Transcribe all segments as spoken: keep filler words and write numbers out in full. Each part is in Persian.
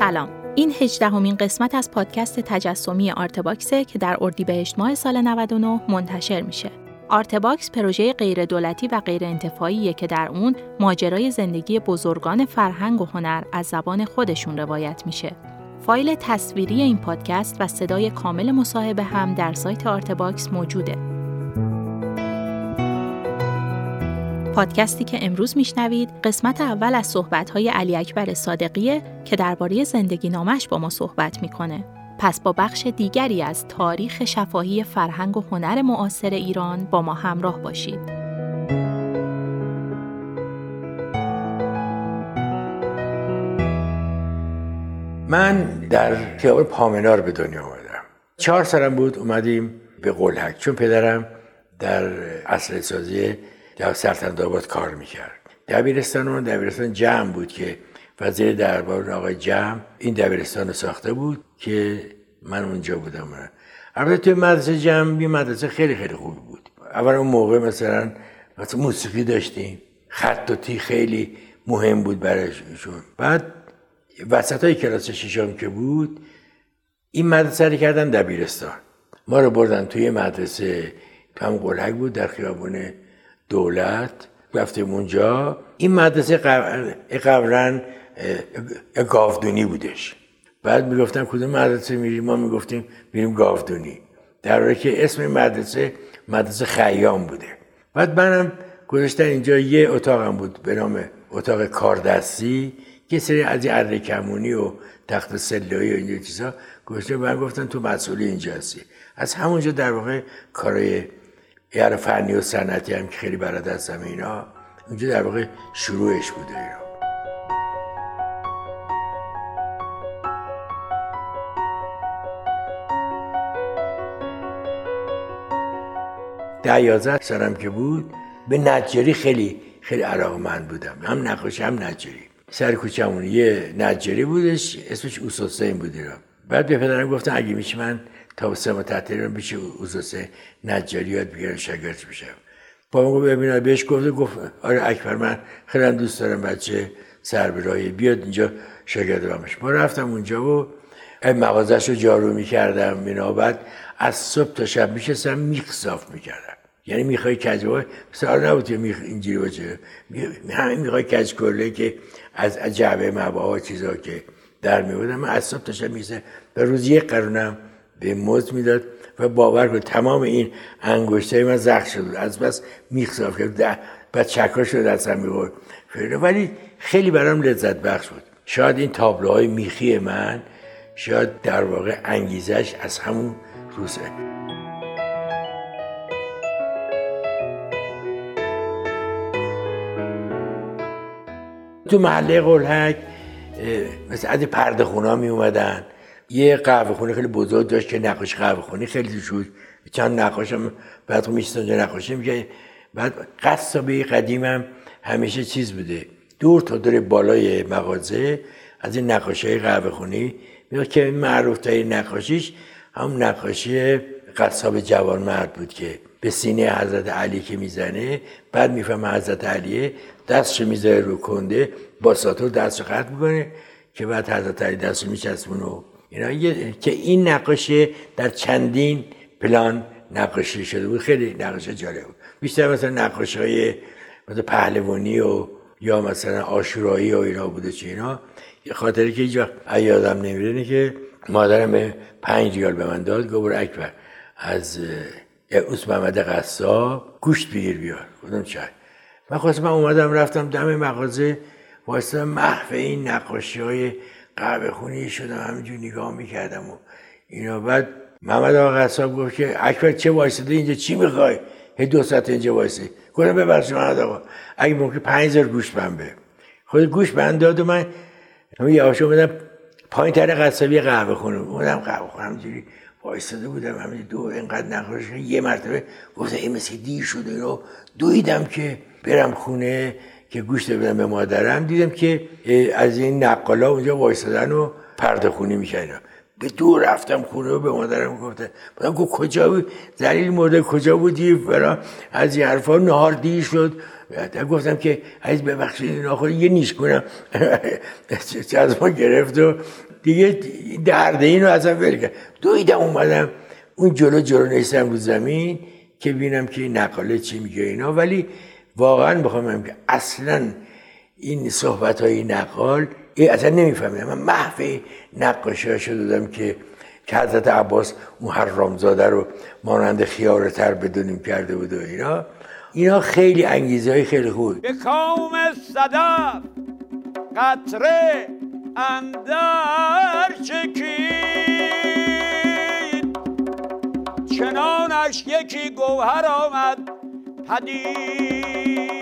سلام، این هجدهمین قسمت از پادکست تجسمی آرتباکسه که در اردیبهشت ماه سال نود و نه منتشر میشه. آرتباکس پروژه غیر دولتی و غیر انتفاعیه که در اون ماجرای زندگی بزرگان فرهنگ و هنر از زبان خودشون روایت میشه. فایل تصویری این پادکست و صدای کامل مصاحبه هم در سایت آرتباکس موجوده. پادکستی که امروز میشنوید قسمت اول از صحبت‌های علی اکبر صادقیه که درباره زندگی نامش با ما صحبت میکنه. پس با بخش دیگری از تاریخ شفاهی فرهنگ و هنر معاصر ایران با ما همراه باشید. من در خیابان پامنار به دنیا آمدم. چهار سالم بود اومدیم به قلهک، چون پدرم در اسلحه سازی در سلطنت‌آباد کار میکرد. دبیرستان اون دبیرستان جمع بود که وزیر دربار آقای جمع این دبیرستان رو ساخته بود که من اونجا بودم. البته توی مدرسه جمع یه مدرسه خیلی خیلی خوبی بود. اول اون موقع مثلا مثلا موسیقی داشتیم، خطاطی خیلی مهم بود برایشون. بعد وسطای کلاس ششم که بود این مدرسه رو کردن دبیرستان. ما رو بردن توی مدرسه تو هم قلهک بود در خیابون دولت، رفتیم اونجا. این مدرسه قبلا گاودونی بودش. بعد میگفتن کدوم مدرسه میریم؟ ما میگفتیم میریم گاودونی، در حالی که اسم مدرسه مدرسه خیام بوده. بعد منم گذاشتن اینجا یه اتاقم بود به نام اتاق کاردستی که سری از این اره کمونی و تخت سلایی و اینجور چیزا گذاشتن. من گفتن تو مسئولی اینجا هستی. از همونجا در واقع کارای یار فنی و صنعتی هم که خیلی بلد هستم اینا اونجا در واقع شروعش بوده اینا. ده یازده سالم که بود به نجاری خیلی خیلی علاقه‌مند بودم. هم نقاشی هم نجاری. سر کوچه‌مون یه نجاری بودش اسمش اوسوسین بود اینا. بعد به پدرم گفتن اگه میشه من تا سه تعطیلی رو بشه اوسوسه نجاری یاد بگیرم شاگرد بشم. بابا ببینم بهش گفت گفت آره اکبر من خیلی دوست دارم بچه سربراهی بیاد اینجا شاگرد بمش. ما رفتم اونجا و مغازه‌ش رو جارو می‌کردم. اینا بعد از صبح تا شب میشستم میخ صاف می‌کردم. یعنی میخوای کجوای مثلا نبود که میخ اینجوری باشه، همین میخوای کج کله که از جعبه مباها و چیزا که در میوردم. من از صبح تا شب میشه به روز یک قرونم به مزد میداد و باور کن تمام این انگشتای من زخم شد از بس میخ صاف کرد. بعد چکاش رو دستم میبرد، ولی خیلی برام لذت بخش بود. شاید این تابلوهای میخی من شاید در واقع انگیزش از همون روزه. تو محله قلهک مثل از پرده خونا می اومدن. یه قهوه خونه خیلی بزرگ داشت که نقاش قهوه خونه خیلی توش بود. چند نقاش هم بعد میشستن اونجا نقاشی می‌کرد. بعد قصابه قدیمم همیشه چیز بوده، دور تا دور بالای مغازه از این نقاشی قهوه خونی میگه که معروف ترین نقاشیش هم نقاشی قصاب جوان مرد بود که به سینه حضرت علی که میزنه، بعد میفهمه حضرت علیه، دستش میذاره رو کنده با ساتور دستش خط میکنه که بعد حضرت علی دستش میچسبونه و اینا. که این نقاشی در چندین پلان نقاشی شده بود. خیلی نقاشی جالب بود. بیشتر مثلا نقاشی‌های مثلا پهلوانی و یا مثلا عاشورایی و اینا بوده چه اینا. یه خاطری که هیچ وقت یادم نمیره اینه که مادرم پنج ریال به من داد، گفت برو اکبر از اوس محمد قصاب گوشت بگیر بیار. گفتم چای. من خواستم من اومدم رفتم دم مغازه واسه محو این نقاشی‌های قهوه خونی شدم همینجور نگاه میکردم و اینا. بعد محمد آقا قصاب گفت که اکبر چه وایساده اینجا چی میخوای؟ هی دو ساعت اینجا وایسی. گفتم ببخشید محمد آقا اگه ممکن پنج هزار گوشت من به. خود گوشت من داد و من یه آشو اومدم پایین تر قصابی قهوه خونه. اومدم قهوه خونه همینجوری وایساده بودم همینجوری دو اینقدر نقاشی. یه مرتبه گفتم این مثل دیر شده رو دویدم که برم خونه که گوشت بدم به مادرم. دیدم که از این نقالا اونجا وایسادن و پرده خونی میکردن. به دور رفتم خونه و به مادرم گفتم بودم که کجا بود ذلیل مرده کجا بودی فرا از این حرفا نهار دیر شد. گفتم که عزیز ببخشید اینا خود یه نیش کنم چه از ما گرفت و دیگه درده اینو ازم ول کرد. دویدم اومدم اون جلو جلو نشستم رو زمین که ببینم که این نقاله چی میگه اینا. ولی واقعا بخوام بگم که اصلا این صحبت های نقال اصلا نمیفهمیدم. من محو نقاشی ها شده دادم که که حضرت عباس اون حرامزاده رو مانند خیار تر بدونیم کرده بود و اینا اینا خیلی انگیزه های خیلی خوب. به کام صدف قطره اندر چکید چنانش یکی گوهر آمد پدید.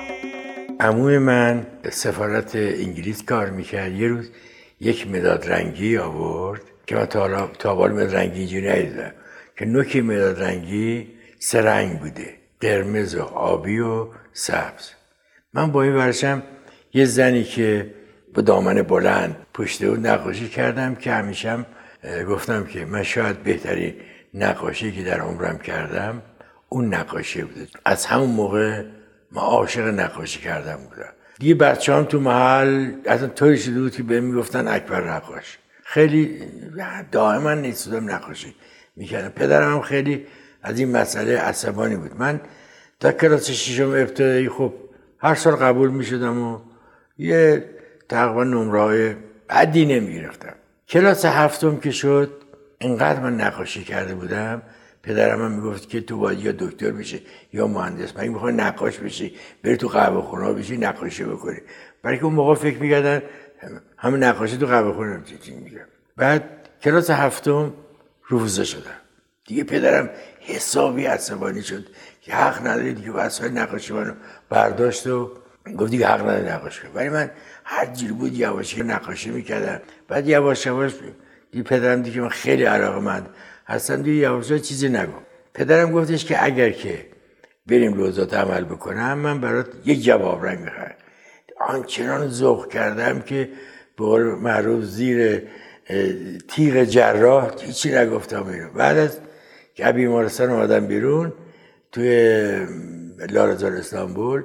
عموی من سفارت انگلیس کار میکرد. یه روز یک مداد رنگی آورد که من تا حالا تا حالا مداد رنگی اینجوری ندیدم که نوک مداد رنگی سه رنگ بوده، قرمز و آبی و سبز. من با این ورشم یه زنی که با دامن بلند پشته بود نقاشی کردم که همیشه گفتم که من شاید بهترین نقاشی که در عمرم کردم اون نقاشی بوده. از همون موقع من عاشق نقاشی کردم بودم. دیگه بچه هم تو محل اصلا طوری شده بود که بهم میگفتن اکبر نقاش. خیلی دائما نیستم نقاشی میکردم. پدرم هم خیلی از این مسئله عصبانی بود. من تا کلاس ششم ابتدایی خب هر سال قبول میشدم و یه تقریبا نمره‌های بدی نمیگرفتم. کلاس هفتم که شد اینقدر من نقاشی کرده بودم پدرم هم میگفت که تو باید یا دکتر بشی یا مهندس. من میخوام نقاش بشی بری تو قهوه خونه بشی نقاشی بکنی. برای که اون موقع فکر میکردن همه نقاشی تو قهوه خونه چی میگم. بعد کلاس هفتم روزه شدم. دیگه پدرم حسابی عصبانی شد که حق نداری دیگه وسایل نقاشی منو برداشت و گفت دیگه حق نداری نقاشی کنی. ولی من هر جوری بود یواشکی نقاشی میکردم. بعد یواش یواش دیگه پدرم دیگه من خیلی علاقه‌مند هستم دیگه یواش یواش چیزی نگم. پدرم گفتش که اگر که بریم لوزات عمل بکنم من برات یک جواب رنگ میخرم. آنچنان ذوق کردم که به قول معروف زیر تیغ جراح هیچی نگفتم اینو. بعد از که بیمارستان اومدم بیرون توی لارزار استانبول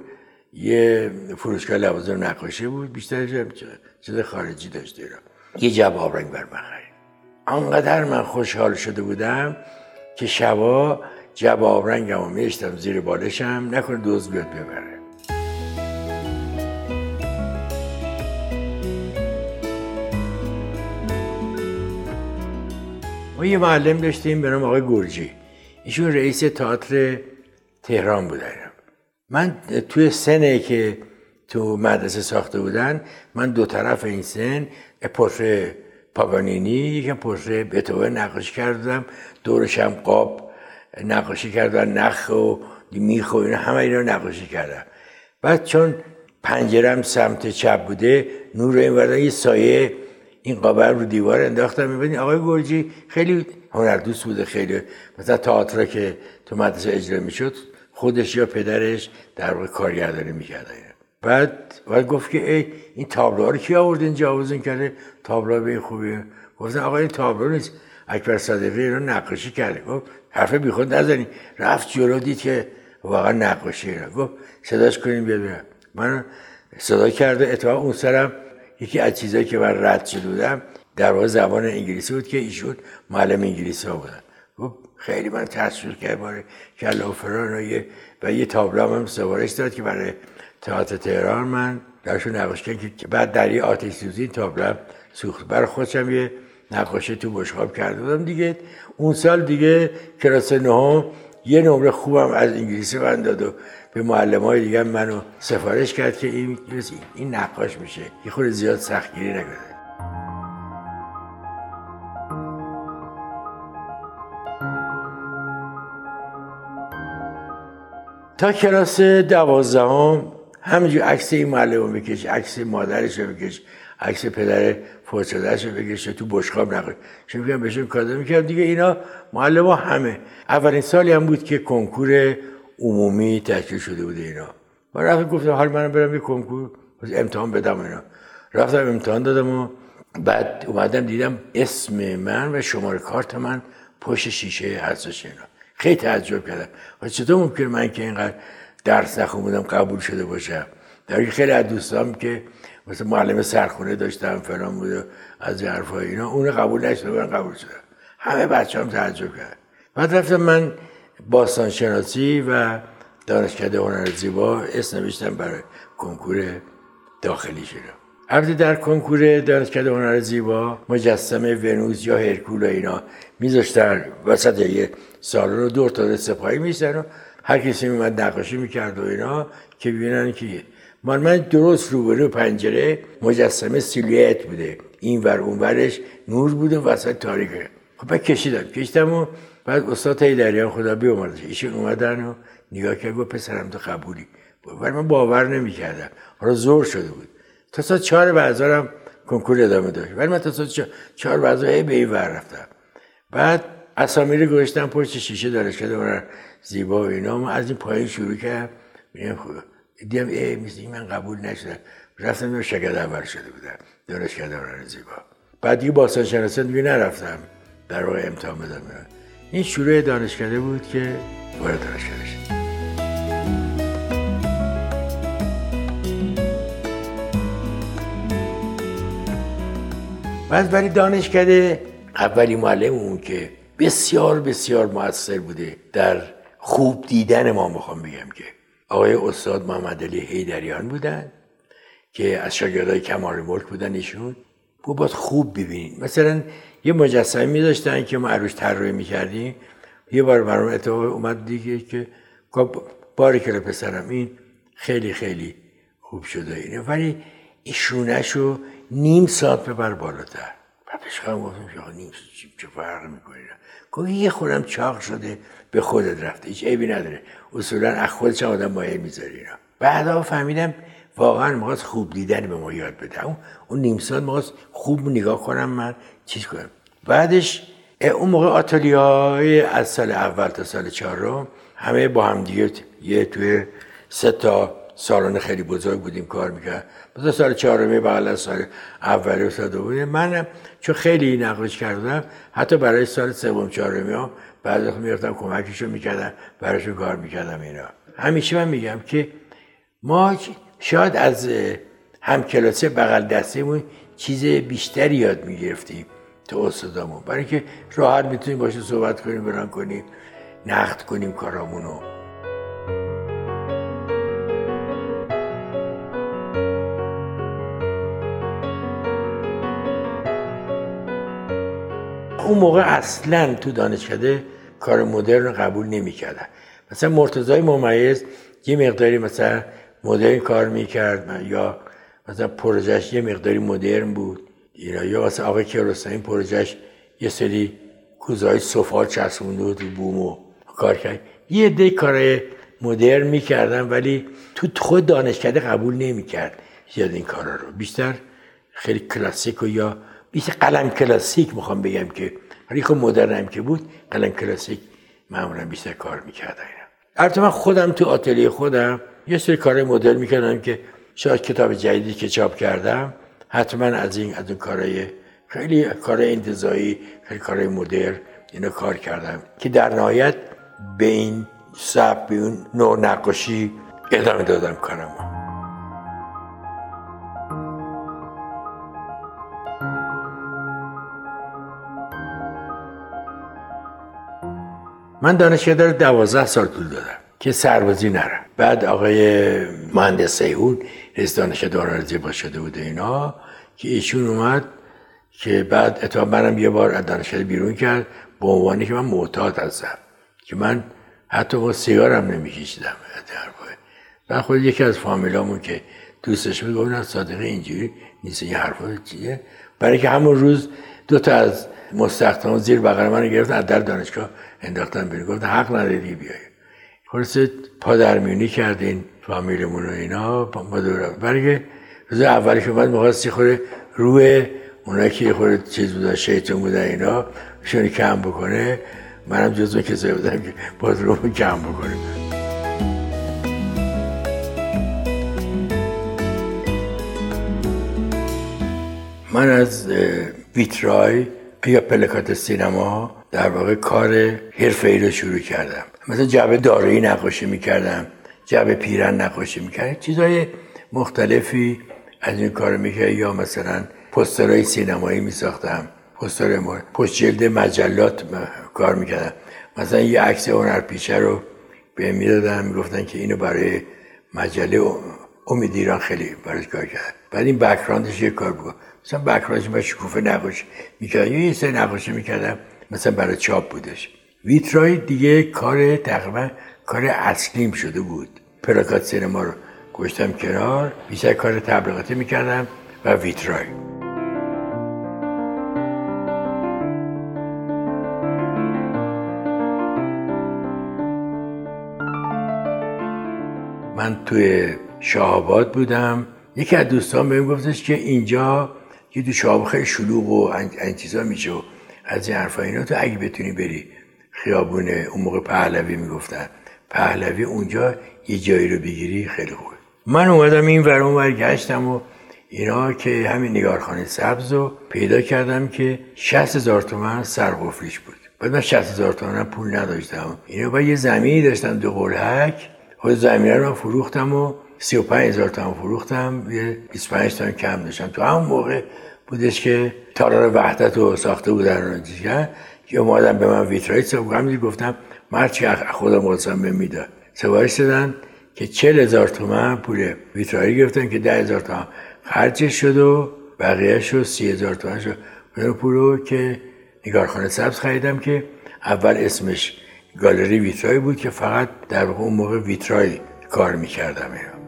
یه فروشگاه لوازم نقاشی بود، بیشترش هم چیز خارجی داشته اینا. یه جواب رنگ بر من خرید. انقدر من خوشحال شده بودم که شبا جواب رنگمو میشتم زیر بالشم نکنه دزد بیاد ببره. ما یه معلم داشتیم به نام آقای گرجی. ایشون رئیس تئاتر تهران بودن. من توی سنه که تو مدرسه ساخته بودن من دو طرف این سن پورتره پاگانینی یکم پورتره بتوون نقاشی کردم، دورشم قاب نقاشی کردم، نخ و میخ و اینا همه اینا نقاشی کردم. بعد چون پنجرم سمت چپ بوده نور این ور یه سایه این قاب رو دیوار انداختم. می‌بینید آقای گرجی خیلی هنردوست بوده. خیلی مثلا تئاتر که تو مدرسه اجرا میشد خودش یا پدرش در واقع کارگردانی می‌کردن. بعد بعد گفت که ای این تابلوها رو کی آورد اینجا آویزون کرده؟ تابلوها به خوبیه. گفتن آقا این تابلو نیست، اکبر صادقی رو نقاشی کرده. گفت حرف بیخود نزنی. رفت جلو دید که واقعا نقاشیه. گفت صداش کنیم بیاد بیاد. من صدا کرده. اتفاقا اون سرم یکی از چیزایی که من رد شده بودم در واقع زبان انگلیسی بود که ایشون معلم انگلیسی ها بودن. گفت خیلی من تأثیر کرد باره کله و فران و یه و یه تابلو هم سفارش داد که برای تئاتر تهران من درشون نقاشی کردم که بعد در یه آتش سوزی تابلو سوخت. برای خودم یه نقاشی تو بشقاب کرده بودم دیگه. اون سال دیگه کلاس نهم یه نمره خوبم از انگلیسی من داد و به معلمای دیگه منو سفارش کرد که این این نقاش میشه. یه خورده زیاد سختگیری نکنه. تا کلاس دوازدهم همینجور عکس این معلم بکش، عکس مادرش رو بکش، عکس پدر فوت شده‌اش رو بکش، تو بشقاب نقاش. چون میگم بهشون کادو میکردم دیگه. اینا معلم‌ها همه. اولین سالی هم بود که کنکور عمومی تشکیل شده بوده اینا. من رفتم گفتم حال منم برم یه کنکور امتحان بدم اینا. رفتم امتحان دادم و بعد اومدم دیدم اسم من و شماره کارت من پشت شیشه هستش. اینا خیلی تعجب کردم چطور ممکنه من که اینقدر درس نخوندم قبول شده باشم، در حالی که خیلی از دوستام که مثلا معلم سرخونه داشتم فلان بود از این حرفا اینا اون قبول نشده من قبول شدم. همه بچه‌ام تعجب کردن. بعد رفتم من باستان شناسی و دانشکده هنر زیبا اسم نوشتم برای کنکور داخلی شدم. البته در کنکور دانشکده هنر زیبا مجسمه ونوس یا هرکول و اینا میذاشتن وسط یه سالن رو دور تا سپاهی میذاشتن و هر کسی میومد نقاشی میکرد و اینا که ببینن که من من درست روبرو پنجره مجسمه سیلویت بوده، این ور اون ورش نور بوده وسط تاریکه. خب بعد کشیدم کشیدم و بعد استاد هیدریان خدا بیامرزه ایشون اومدن و نگاه کرد گفت پسرم تو قبولی، ولی من باور نمیکردم. حالا زور شده بود. تا ساعت چهار بعدم کنکور ادامه داشت ولی من تا ساعت چهار بعد هی به این ور رفتم. بعد اسامی رو گذاشتم پشت شیشه دانشکده هنر زیبا و اینا. من از این پایین شروع کردم دیدم ای مثل من قبول نشدم. رفتم و شاگرد اول شده بودم دانشکده هنر زیبا. بعد دیگه باستان شناسی دیگه نرفتم در واقع امتحان بدم. این شروع دانشکده بود که وارد دانشکده شدم. بعد برای دانشکده اولی معلممون که بسیار بسیار مؤثر بوده در خوب دیدن ما، میخوام بگم که آقای استاد محمد علی حیدریان بودن که از شاگردای کمال ملک بودن. ایشون بود باید خوب ببینید. مثلا یه مجسمه می‌داشتن که ما عروش طراحی می‌کردیم. یه بار برام اتفاق اومد دیگه که باریکلا پسرم این خیلی خیلی خوب شده اینه، ولی این شونه‌شو نیم ساعت ببر بالاتر. بعد پیش خودم گفتم که نیم ساعت چه فرق می‌کنه؟ گفت یه خودم چاق شده به خودت رفته، هیچ عیبی نداره. اصولاً از خودش آدم مایل می‌ذاره اینا. بعدا فهمیدم واقعا می‌خواست خوب دیدن به ما یاد بده. اون اون نیم ساعت می‌خواست خوب نگاه کنم من چیز کنم. بعدش اون موقع آتلیه‌های از سال اول تا سال چهارم همه با هم دیگه یه توی سه تا سالن خیلی بزرگ بودیم کار می‌کرد. مثلا سال چهارمی بغل از سال اولی و سال دومی منم چون خیلی نقاشی کردم حتی برای سال سوم چهارمی ها بعد وقت میرفتم کمکشو میکردم براشون کار میکردم. اینا همیشه من میگم که ما شاید از همکلاسی بغل دستیمون چیز بیشتری یاد میگرفتیم تا استادامون، برای که راحت میتونیم باشه صحبت کنیم، بران کنیم، نقد کنیم کارامونو. اون موقع اصلا تو دانشکده کار مدرن رو قبول نمی‌کردن. مثلا مرتضی ممیز یه مقداری مثلا مدرن کار می‌کرد یا مثلا پروژهش یه مقداری مدرن بود. یا مثلا آقای کیارستمی پروژهش یه سری کوزه‌های صفا چسبونده بود و بومو کار کرد. یه عده کارهای مدرن می‌کردن ولی تو خود دانشکده قبول نمی‌کرد زیاد این کارا رو. بیشتر خیلی کلاسیک و یا بیشتر قلم کلاسیک میخوام بگم که ولی خب مدرن هم که بود قلم کلاسیک معمولا بیشتر کار میکردن. البته من خودم تو آتلیه خودم یه سری کارهای مدرن میکردم که شاید کتاب جدیدی که چاپ کردم حتما از این از اون کارهای خیلی کارهای انتزاعی خیلی کارهای مدرن اینا کار کردم که در نهایت به این سبک به اون نوع نقاشی ادامه دادم کارم. من دانشکده رو دوازده سال طول دادم که سربازی نرم. بعد آقای مهندس سیهون رئیس دانشکده هنر زیبا شده بود اینا که ایشون اومد که بعد اتفاقا منم یه بار از دانشکده بیرون کرد به عنوانی که من معتاد هستم که من حتی با سیگارم نمیکشیدم. بعد خود یکی از فامیلامون که دوستش بود گفت نه صادقی اینجوری نیست، این حرفا چیه؟ برای که همون روز دو تا از مستخدمان زیر بغل من رو گرفتن از در دانشگاه انداختن بیرون. گفتن حق نداری بیای. خلاصه پادرمیونی کردین فامیلمون و اینا ما دور. برای که روز اولی که اومد می‌خواست خوره روی اونایی که خوره چیز بودن شیطان بودن اینا شون کم بکنه. منم جزو کسایی بودم که باز رو کم بکنه. من از ویترای یا پلکات سینما در واقع کار حرفه‌ای رو شروع کردم. مثلا جعبه دارایی نقاشی میکردم، جعبه پیرن نقاشی میکردم، چیزهای مختلفی از این کار میکردم. یا مثلا پوسترهای سینمایی میساختم، پوستر پشت جلد مجلات کار میکردم. مثلا یه عکس هنرپیشه رو به میدادن، میگفتن که اینو برای مجله امید ایران خیلی براش کار کرد. بعد این بک‌گراندش یه کار بود، مثلا بک‌گراندش من شکوفه نقاشی میکردم، یه سری نقاشی میکردم مثلا برای چاپ بودش. ویترای دیگه کار تقریبا کار اصلیم شده بود. پلاکات سینما رو گذاشتم کنار، بیشتر کار تبلیغاتی میکردم و ویترای. من توی شاه‌آباد بودم، یکی از دوستان بهم گفتش که اینجا یه دو شاه‌آباد خیلی شلوغ و این چیزا میشه و از این حرفا اینا، تو اگه بتونی بری خیابون اون موقع پهلوی میگفتن پهلوی، اونجا یه جایی رو بگیری خیلی خوبه. من اومدم این ور اون ور گشتم و اینا که همین نگارخانه سبز رو پیدا کردم که شصت هزار تومان سرقفلیش بود. بعد من شصت هزار تومان پول نداشتم، اینا با یه زمینی داشتم دو قلهک، خود زمینه رو فروختم و سی و پنج هزار تومان فروختم، یه بیست و پنج تومان کم داشتم. تو همون موقع بودش که تالار وحدت رو ساخته بودن رو دیگه که اومدن به من ویترای سابقه گفتم مرچی خودم واسم میداد. سفارش دادن که چهل هزار تومان پول ویترایی گرفتن که ده هزار تومان خرجش شد و بقیه شد سی هزار تومان شد. اون پول رو که نگارخانه سبز خریدم که اول اسمش گالری ویترای بود که فقط در واقع اون موقع ویترای کار میکردم. اینا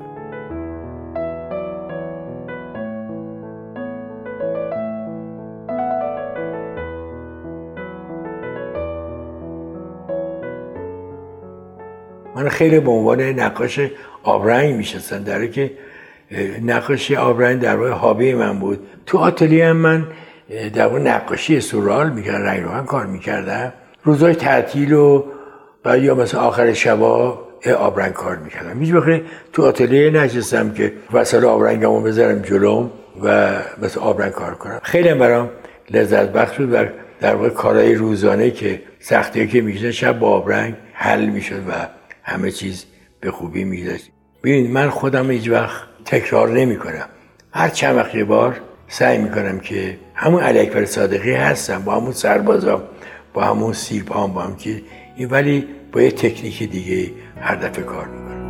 من خیلی به عنوان نقاش آبرنگ میشناسن، در حالی که نقاشی آبرنگ در واقع هابی من بود. تو آتلیه هم من در واقع نقاشی سورئال میکردم، رنگ روغن کار میکردم. روزهای تعطیل و بعد یا مثلا آخر شبا آبرنگ کار میکردم. هیچ وقت تو آتلیه نشستم که وسایل آبرنگمو بذارم جلوم و مثلا آبرنگ کار کنم. خیلی برام لذت بخش بود و در واقع کارهای روزانه که سختیه که میکشن شب با آبرنگ حل میشد و همه چیز به خوبی میگذشت. ببین من خودم هیچ وقت تکرار نمی کنم. هر چند وقت یه بار سعی میکنم که همون علی اکبر صادقی هستم، با همون سربازام، با همون سیبام، با هم که این، ولی با یه تکنیک دیگه هر دفعه کار میکنم.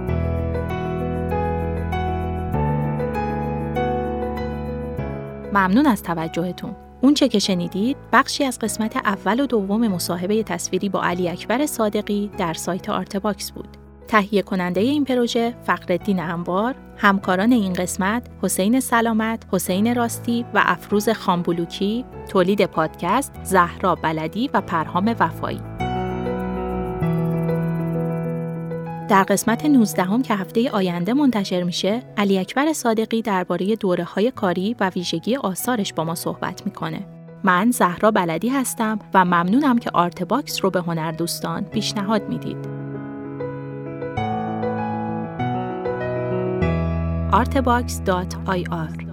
ممنون از توجهتون. اون چه که شنیدید بخشی از قسمت اول و دوم مصاحبه تصویری با علی اکبر صادقی در سایت آرتباکس بود. تهیه کننده این پروژه فخرالدین انبار، همکاران این قسمت حسین سلامت، حسین راستی و افروز خانبلوکی، تولید پادکست زهرا بلدی و پرهام وفایی. در قسمت نوزدهم که هفته آینده منتشر میشه، علی اکبر صادقی درباره دوره‌های کاری و ویژگی آثارش با ما صحبت میکنه. من زهرا بلدی هستم و ممنونم که آرتباکس رو به هنردوستان پیشنهاد میدید. آرتباکس دات آی آر